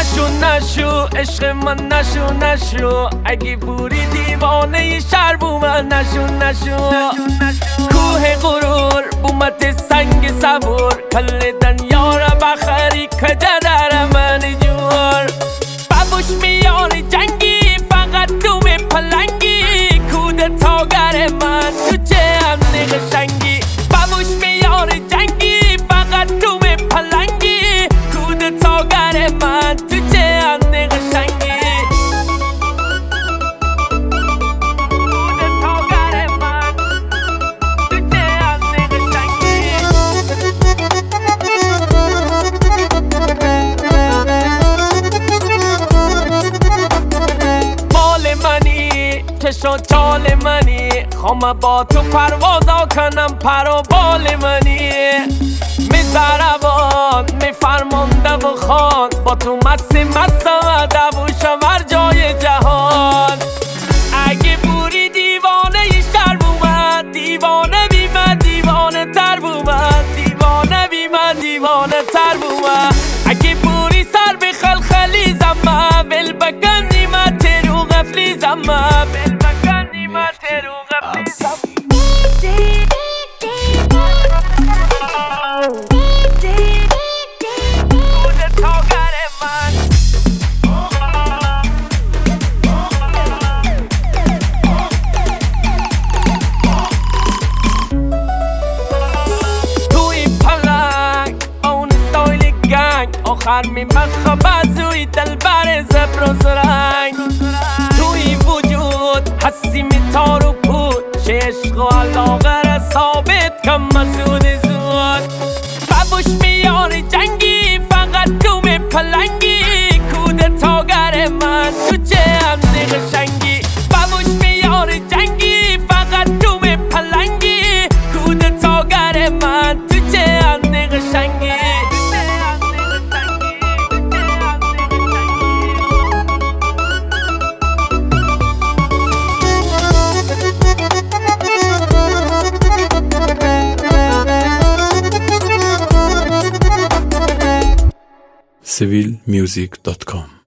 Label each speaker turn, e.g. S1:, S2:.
S1: نشو عشق من نشو اگه بوری دیوانه شهر بو من نشو کوه غرور بومت سنگ صبور کل دنیا را بخری کجا در من جور بابوش میار جنگی فقط تو می پلنگی کودتاگر من تو چه امن قشنگی بابوش میار جنگی فقط تو می پلنگی کودتاگر من تو چه امن قشنگی چشم چال منی خوام با تو پروازا کنم پر و بال منی میزربان میفرمانده و خان با تو مستم دووشم هر جای جهان اگه بوری دیوانه شهر بومد دیوانه بی من دیوانه تر بومد دیوانه بی من دیوانه تر بومد اگه بوری سر به خلخلی زمه ول بگندی من ترو غفلی زمه آخر میمخه بازوی دلبر زبر و زرنگ توی وجود حسی میتار و پود چه عشق و علاقه را ثابت کم مسعود زود بابوش میار جنگی فقط تو می پلنگی کودتاگر من تو چه امن قشنگی بابوش میار جنگی فقط تو می پلنگی کودتاگر من تو چه امن قشنگی
S2: civilmusic.com